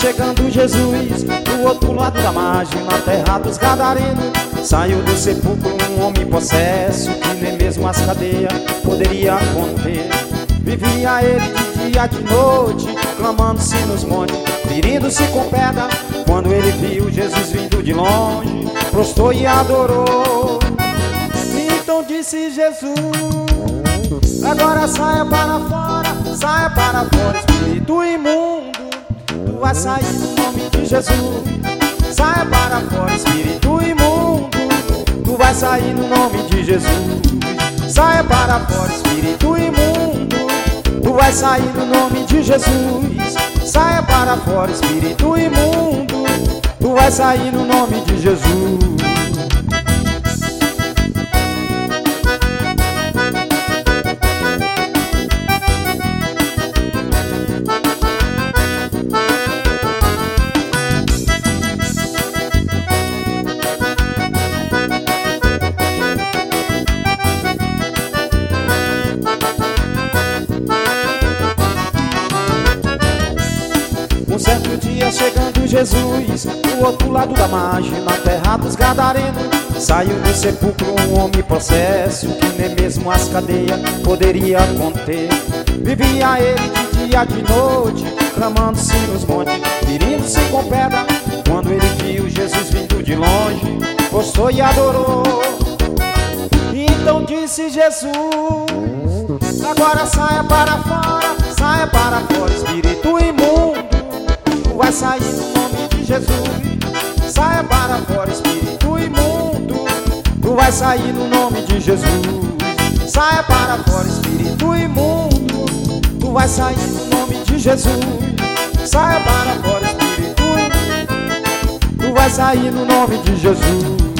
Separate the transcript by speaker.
Speaker 1: chegando Jesus, do outro lado da margem, na terra dos Gadarenos. Saiu do sepulcro um homem possesso, que nem mesmo as cadeias poderia conter. Vivia ele de dia, de noite, clamando-se nos montes, ferindo-se com pedra. Quando ele viu Jesus vindo de longe, prostrou e adorou. Então disse Jesus: agora saia para fora, espírito imundo. Tu vai sair no nome de Jesus. Saia para fora, espírito imundo. Tu vai sair no nome de Jesus. Saia para fora, espírito imundo. Tu vai sair no nome de Jesus. Saia para fora, espírito imundo. Tu vai sair no nome de Jesus. Um certo dia chegando Jesus, do outro lado da margem, na terra dos Gadarenos. Saiu do sepulcro um homem possesso, que nem mesmo as cadeias poderia conter. Vivia ele de dia, de noite, clamando-se nos montes, ferindo-se com pedra. Quando ele viu Jesus vindo de longe, prostrou e adorou. Então disse Jesus: agora saia para fora, espírito imundo. Tu vai sair no nome de Jesus. Saia para fora, espírito imundo. Tu vai sair no nome de Jesus. Saia para fora, espírito imundo. Tu vai sair no nome de Jesus. Saia para fora, espírito imundo. Tu vai sair no nome de Jesus.